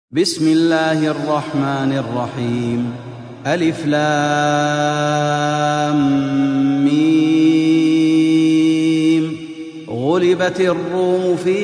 بسم الله الرحمن الرحيم. ألف لام ميم. غلبت الروم في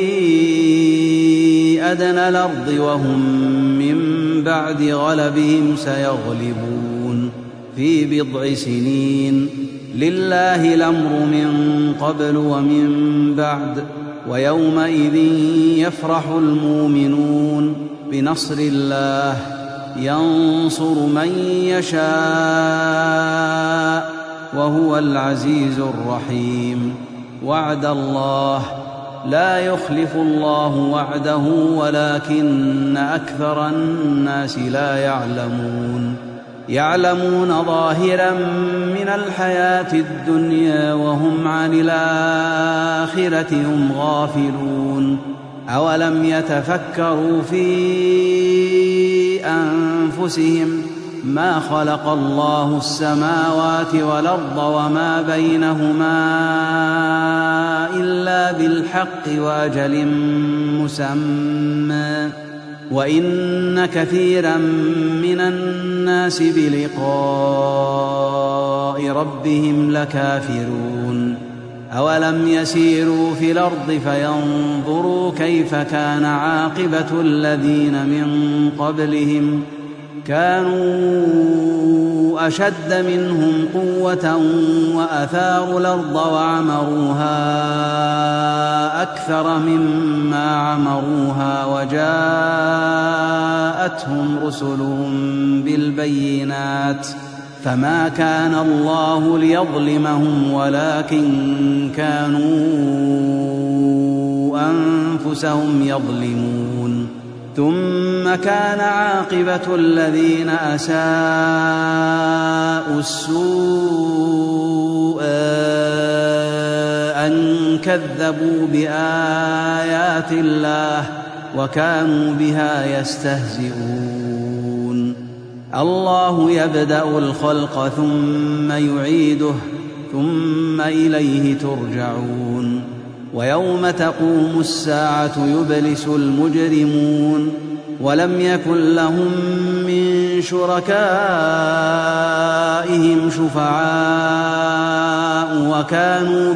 أدنى الأرض وهم من بعد غلبهم سيغلبون في بضع سنين. لله الأمر من قبل ومن بعد، ويومئذ يفرح المؤمنون بنصر الله ينصر من يشاء وهو العزيز الرحيم. وعد الله لا يخلف الله وعده ولكن أكثر الناس لا يعلمون. يعلمون ظاهرا من الحياة الدنيا وهم عن الآخرة هم غافلون. أولم يتفكروا في أنفسهم ما خلق الله السماوات والأرض وما بينهما إلا بالحق وأجل مسمى، وإن كثيرا من الناس بلقاء ربهم لكافرون. أولم يسيروا في الأرض فينظروا كيف كان عاقبة الذين من قبلهم، كانوا أشد منهم قوة وأثاروا الأرض وعمروها أكثر مما عمروها، وجاءتهم رسلهم بالبينات، فما كان الله ليظلمهم ولكن كانوا أنفسهم يظلمون. ثم كان عاقبة الذين أساءوا السوء أن كذبوا بآيات الله وكانوا بها يستهزئون. الله يبدأ الخلق ثم يعيده ثم إليه ترجعون. ويوم تقوم الساعة يبلس المجرمون ولم يكن لهم من شركائهم شفعاء وكانوا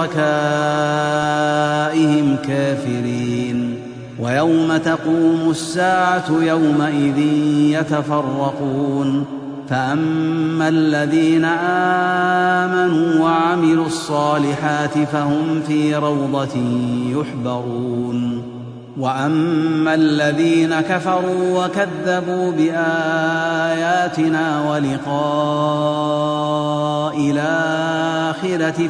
بشركائهم كافرين. ويوم تقوم الساعة يومئذ يتفرقون، فأما الذين آمنوا وعملوا الصالحات فهم في روضة يحبرون، وأما الذين كفروا وكذبوا بآياتنا ولقاء الآخرة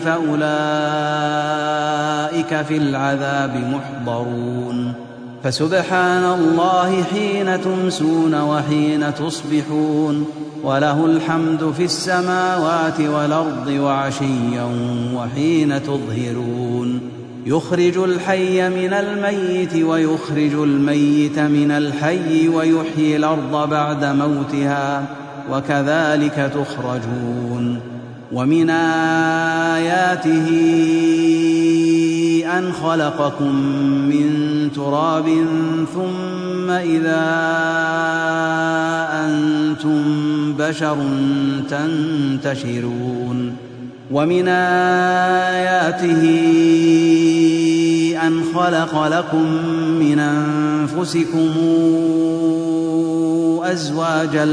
فأولئك في العذاب محضرون. فسبحان الله حين تمسون وحين تصبحون، وله الحمد في السماوات والأرض وعشيا وحين تظهرون. يخرج الحي من الميت ويخرج الميت من الحي ويحيي الأرض بعد موتها وكذلك تخرجون. ومن آياته أن خلقكم من تراب ثم إذا أنتم بشر تنتشرون. ومن آياته أن خلق لكم من أنفسكم أزواجا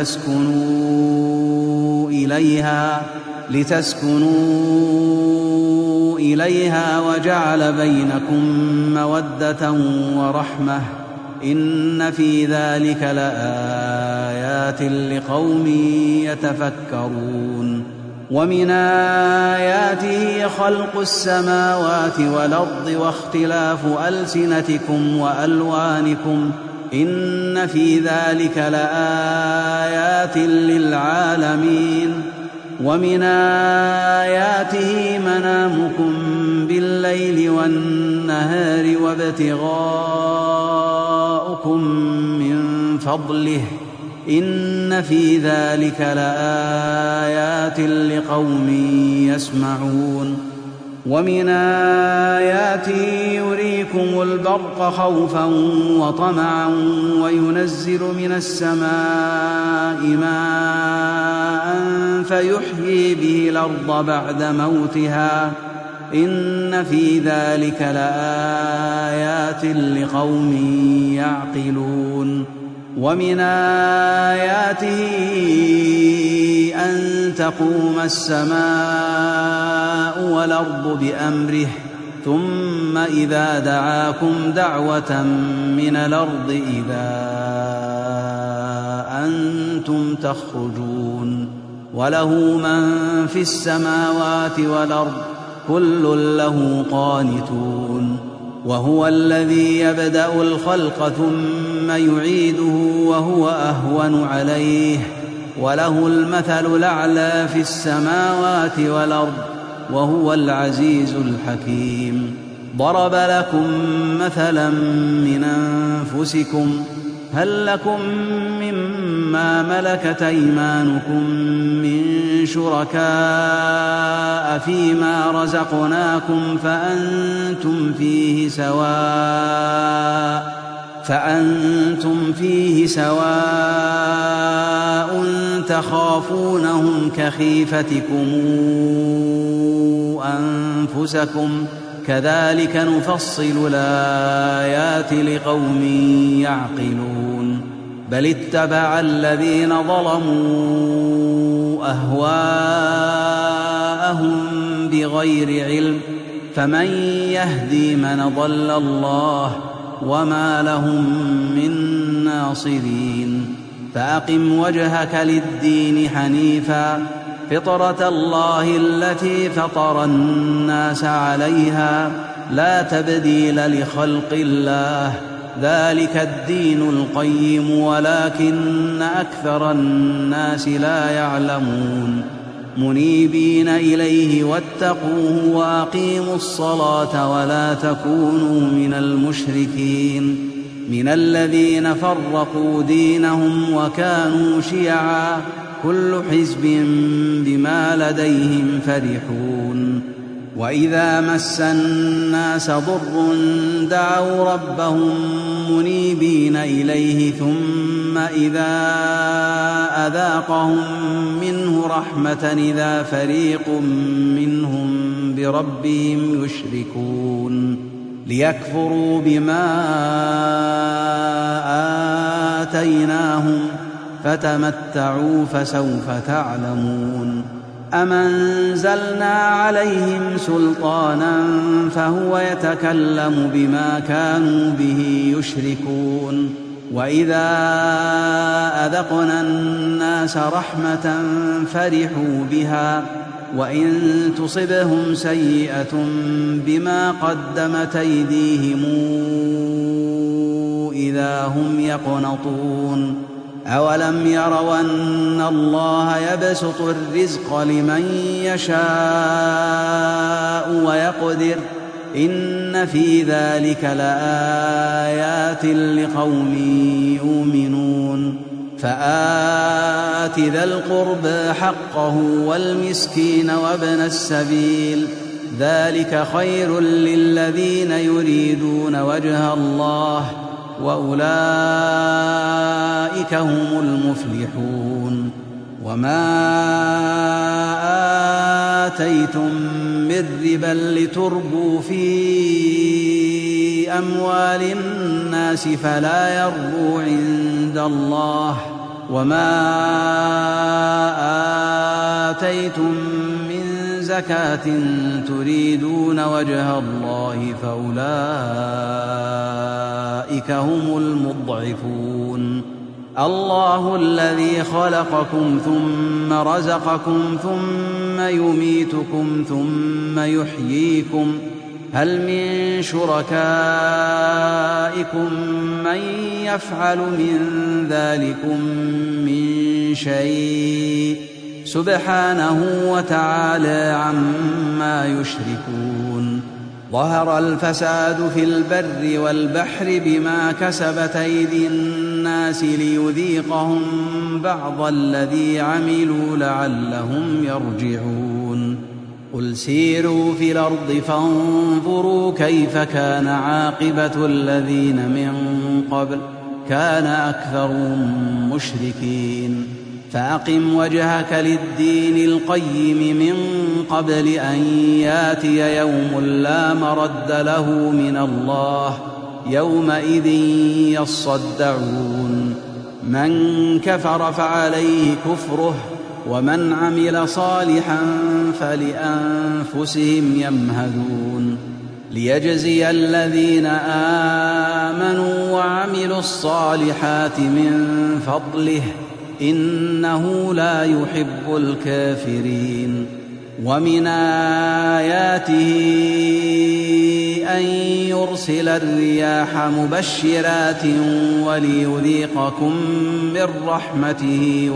لتسكنوا إليها وجعل بينكم مودة ورحمة، إن في ذلك لآيات لقوم يتفكرون. ومن آياته خلق السماوات والأرض واختلاف ألسنتكم وألوانكم، إن في ذلك لآيات للعالمين. ومن آياته منامكم بالليل والنهار وابتغاؤكم من فضله، إن في ذلك لآيات لقوم يسمعون. ومن آياته يريكم البرق خوفا وطمعا وينزل من السماء ماء فيحيي به الأرض بعد موتها إن في ذلك لآيات لقوم يعقلون. ومن آياته أن تقوم السماء والأرض بأمره ثم إذا دعاكم دعوة من الأرض إذا أنتم تخرجون. وله من في السماوات والأرض كل له قانتون. وهو الذي يبدأ الخلق ثم يعيده وهو أهون عليه وله المثل الأعلى في السماوات والأرض وهو العزيز الحكيم. ضرب لكم مثلا من أنفسكم هل لكم مما ملكت أيمانكم من شركاء فيما رزقناكم فأنتم فيه سواء تخافونهم كخيفتكم أنفسكم كذلك نفصل الآيات لقوم يعقلون. بل اتبع الذين ظلموا أهواءهم بغير علم فمن يهدي من ضل الله وما لهم من ناصرين. فأقم وجهك للدين حنيفا فطرة الله التي فطر الناس عليها لا تبديل لخلق الله ذلك الدين القيم ولكن أكثر الناس لا يعلمون. منيبين إليه واتقوه وأقيموا الصلاة ولا تكونوا من المشركين من الذين فرقوا دينهم وكانوا شيعا كل حزب بما لديهم فرحون. وإذا مس الناس ضر دعوا ربهم منيبين إليه ثم إذا أذاقهم منه رحمة إذا فريق منهم بربهم يشركون ليكفروا بما آتيناهم فتمتعوا فسوف تعلمون. أم أنزلنا عليهم سلطانا فهو يتكلم بما كانوا به يشركون. وإذا أذقنا الناس رحمة فرحوا بها وإن تصبهم سيئة بما قدمت أيديهم إذا هم يقنطون. أولم يروا أن الله يبسط الرزق لمن يشاء ويقدر إن في ذلك لآيات لقوم يؤمنون. فآت ذا القربى حقه والمسكين وابن السبيل ذلك خير للذين يريدون وجه الله وأولئك هم المفلحون. وما آتيتم من ربا لتربوا في أموال الناس فلا يربو عند الله وما آتيتم من زكاة تريدون وجه الله فأولئك هم المضعفون. الله الذي خلقكم ثم رزقكم ثم يميتكم ثم يحييكم هل من شركائكم من يفعل من ذلكم من شيء سبحانه وتعالى عما يشركون. ظهر الفساد في البر والبحر بما كسبت أيدي الناس ليذيقهم بعض الذي عملوا لعلهم يرجعون. قل سيروا في الأرض فانظروا كيف كان عاقبة الذين من قبل كان أكثرهم مشركين فأقم وجهك للدين القيم من قبل أن ياتي يوم لا مرد له من الله يومئذ يصدعون من كفر فعليه كفره ومن عمل صالحا فلأنفسهم يمهدون ليجزي الذين آمنوا وعملوا الصالحات من فضله إنه لا يحب الكافرين ومن آياته أن يرسل الرياح مبشرات وليذيقكم من رحمته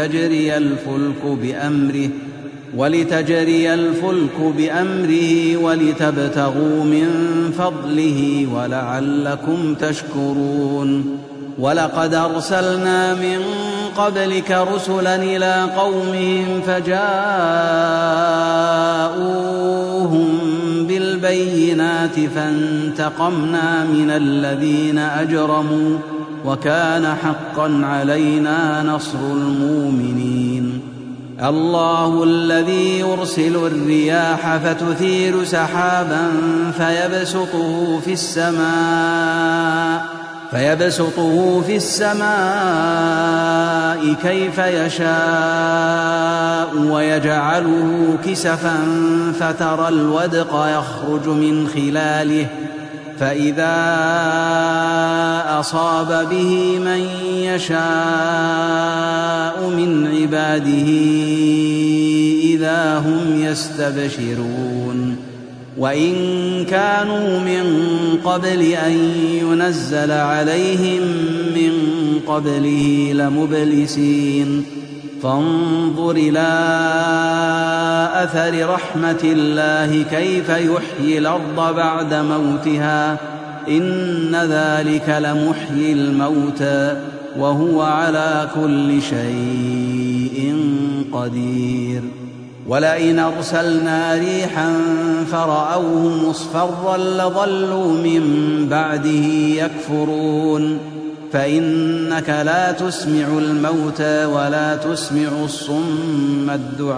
ولتجري الفلك بأمره ولتبتغوا من فضله ولعلكم تشكرون ولقد أرسلنا من قبلك رسلا إلى قومهم فجاءوهم بالبينات فانتقمنا من الذين أجرموا وكان حقا علينا نصر المؤمنين الله الذي يرسل الرياح فتثير سحابا فيبسطه في السماء كيف يشاء ويجعله كسفا فترى الودق يخرج من خلاله فإذا أصاب به من يشاء من عباده إذا هم يستبشرون وإن كانوا من قبل أن ينزل عليهم من قبله لمبلسين فانظر إلى أثر رحمة الله كيف يحيي الأرض بعد موتها إن ذلك لمحيي الموتى وهو على كل شيء قدير ولئن أرسلنا ريحا فرأوه مصفرا لظلوا من بعده يكفرون فإنك لا تسمع الموتى ولا تسمع الصم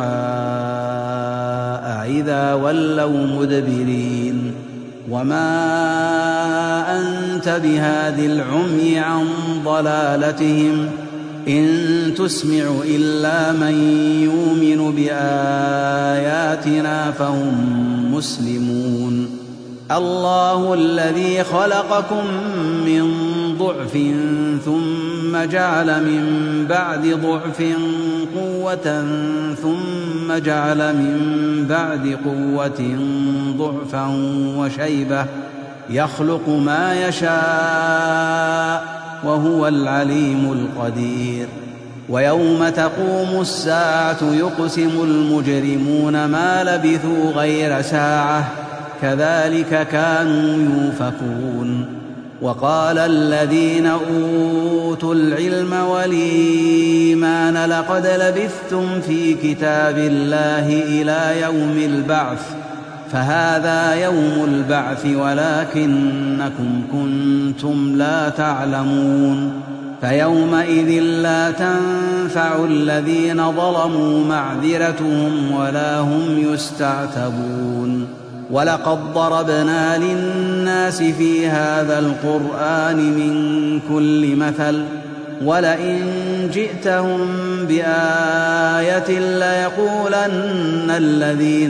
الدعاء إذا ولوا مدبرين وما أنت بهاد العمي عن ضلالتهم إن تسمع إلا من يؤمن بآياتنا فهم مسلمون الله الذي خلقكم من ضعف ثم جعل من بعد ضعف قوة ثم جعل من بعد قوة ضعفا وشيبة يخلق ما يشاء وهو العليم القدير ويوم تقوم الساعة يقسم المجرمون ما لبثوا غير ساعة كذلك كانوا يؤفكون وقال الذين أوتوا العلم والإيمان لقد لبثتم في كتاب الله إلى يوم البعث فهذا يوم البعث ولكنكم كنتم لا تعلمون فيومئذ لا تنفع الذين ظلموا معذرتهم ولا هم يستعتبون ولقد ضربنا للناس في هذا القرآن من كل مثل ولئن جئتهم بآية ليقولن الذين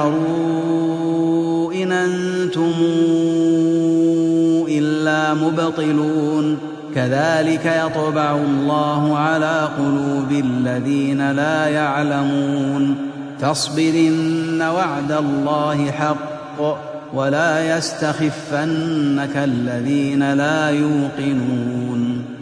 كفروا إن أنتم إلا مبطلون كذلك يطبع الله على قلوب الذين لا يعلمون فاصبر إن وعد الله حق ولا يستخفنك الذين لا يوقنون